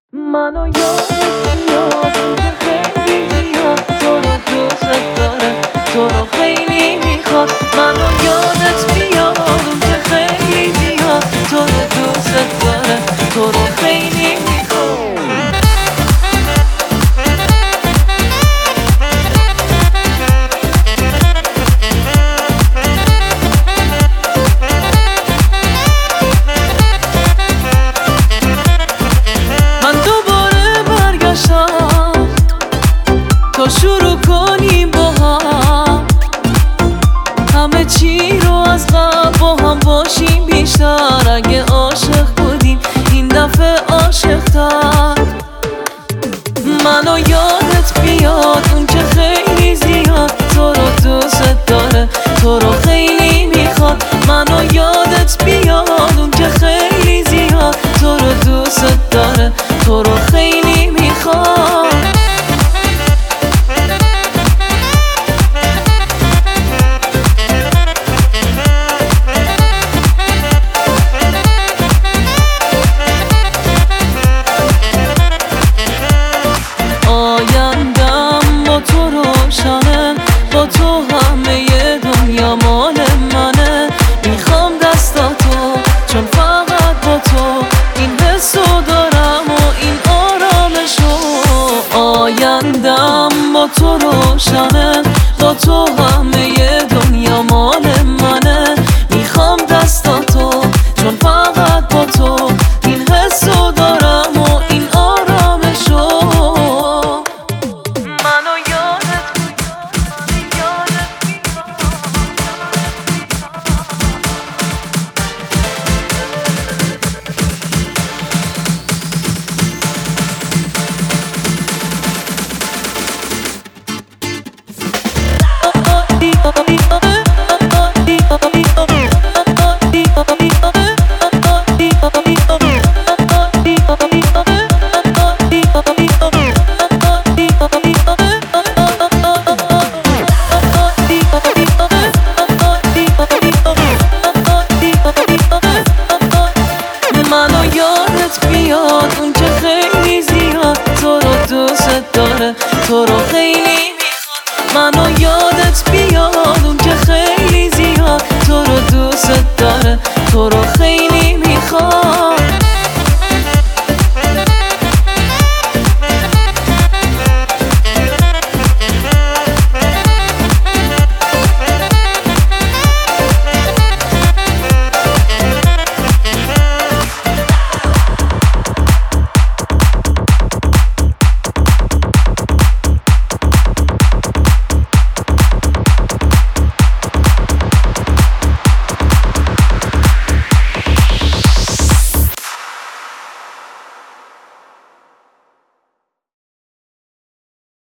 منو یادت میاد که خیلی زیاد تو رو دوست داره، تو رو خیلی میخواد. منو یادت میاد که خیلی زیاد تو رو دوست داره، تو رو خیلی میخواد. تا شروع کنیم با هم همه چی رو از قبل با هم باشیم بیشتر. اگه عاشق بودیم این دفعه عاشق تر. منو یادت بیاد اون که خیلی زیاد تو رو دوست داره، تو رو خیلی میخواد. منو یادت بیاد اون که خیلی زیاد تو رو دوست داره، تو رو خیلی میخواد. آیندم با تو روشنه، با تو همه دنیا مال منه. میخوام دستاتو چون فقط با تو این حسو دارم و این آرامشو. آیندم با تو روشنه، با تو همه دنیا مال منه. میخوام دستاتو چون فقط با تو این حسو دارم و این آرامشو. منو یادت بیاد اون که خیلی زیاد تو رو دوست داره، تو رو خیلی میخواد. منو یادت بیاد اون که خیلی زیاد تو رو دوست داره، تو رو